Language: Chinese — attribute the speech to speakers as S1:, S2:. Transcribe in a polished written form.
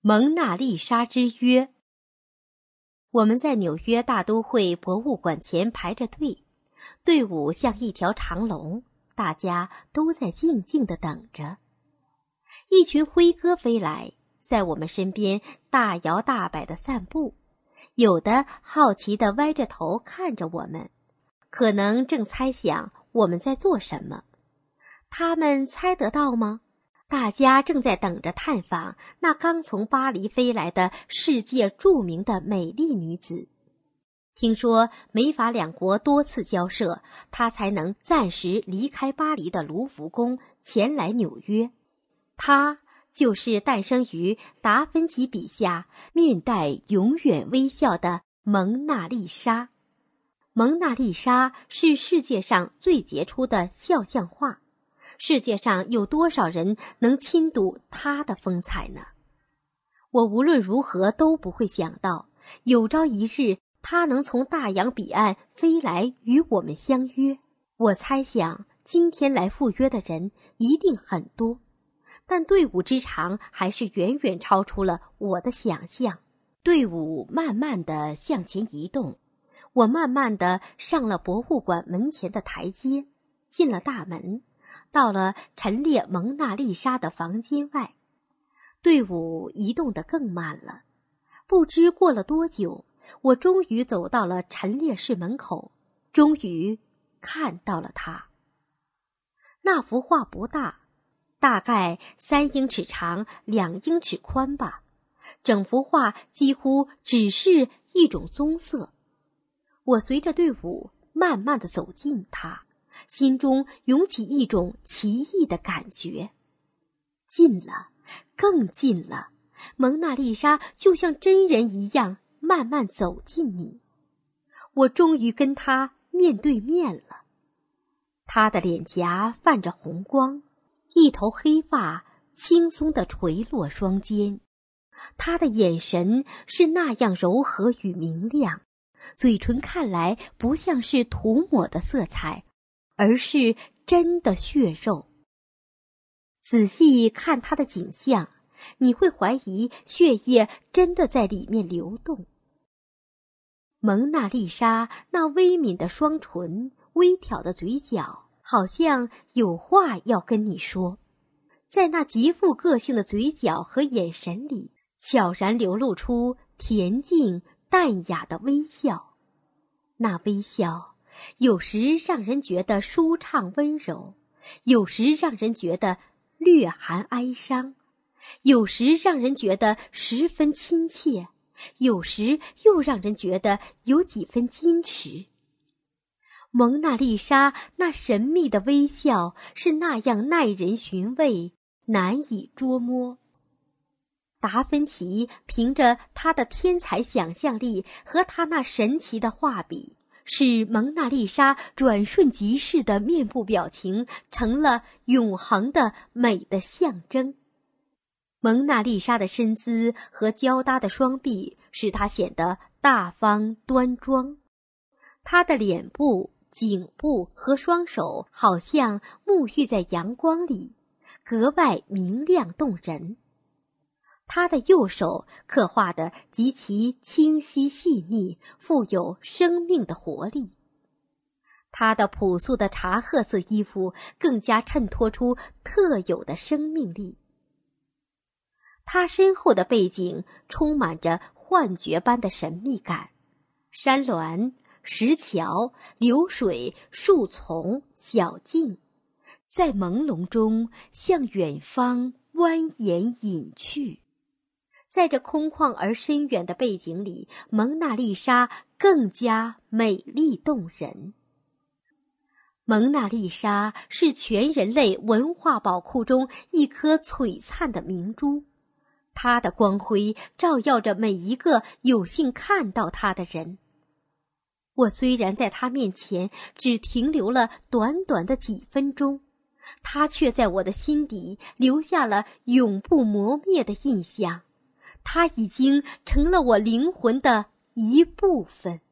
S1: 蒙娜丽莎之约。我们在纽约大都会博物馆前排着队，队伍像一条长龙，大家都在静静地等着。一群灰鸽飞来，在我们身边大摇大摆地散步，有的好奇地歪着头看着我们，可能正猜想我们在做什么。他们猜得到吗？大家正在等着探访那刚从巴黎飞来的世界著名的美丽女子。听说美法两国多次交涉，她才能暂时离开巴黎的卢浮宫，前来纽约。她就是诞生于达芬奇笔下，面带永远微笑的蒙娜丽莎。蒙娜丽莎是世界上最杰出的肖像画。世界上有多少人能亲睹她的风采呢？我无论如何都不会想到，有朝一日她能从大洋彼岸飞来与我们相约。我猜想今天来赴约的人一定很多，但队伍之长还是远远超出了我的想象。队伍慢慢地向前移动，我慢慢地上了博物馆门前的台阶，进了大门，到了陈列蒙娜丽莎的房间外。队伍移动得更慢了，不知过了多久，我终于走到了陈列室门口，终于看到了她。那幅画不大，大概3英尺长2英尺宽吧，整幅画几乎只是一种棕色。我随着队伍慢慢地走近它，心中涌起一种奇异的感觉。近了，更近了，蒙娜丽莎就像真人一样慢慢走近你。我终于跟她面对面了。她的脸颊泛着红光，一头黑发轻松地垂落双肩。她的眼神是那样柔和与明亮，嘴唇看来不像是涂抹的色彩，而是真的血肉。仔细看它的景象，你会怀疑血液真的在里面流动。蒙娜丽莎那微抿的双唇，微挑的嘴角，好像有话要跟你说。在那极富个性的嘴角和眼神里，悄然流露出恬静淡雅的微笑。那微笑有时让人觉得舒畅温柔，有时让人觉得略含哀伤，有时让人觉得十分亲切，有时又让人觉得有几分矜持。蒙娜丽莎那神秘的微笑是那样耐人寻味，难以捉摸。达芬奇凭着他的天才想象力和他那神奇的画笔，使蒙娜丽莎转瞬即逝的面部表情成了永恒的美的象征。蒙娜丽莎的身姿和交搭的双臂使她显得大方端庄，她的脸部、颈部和双手好像沐浴在阳光里，格外明亮动人。他的右手刻画得极其清晰细腻，富有生命的活力。他的朴素的茶褐色衣服更加衬托出特有的生命力。他身后的背景充满着幻觉般的神秘感，山峦、石桥、流水、树丛、小径，在朦胧中向远方蜿蜒隐去。在这空旷而深远的背景里，蒙娜丽莎更加美丽动人。蒙娜丽莎是全人类文化宝库中一颗璀璨的明珠，它的光辉照耀着每一个有幸看到它的人。我虽然在它面前只停留了短短的几分钟，它却在我的心底留下了永不磨灭的印象。它已经成了我灵魂的一部分。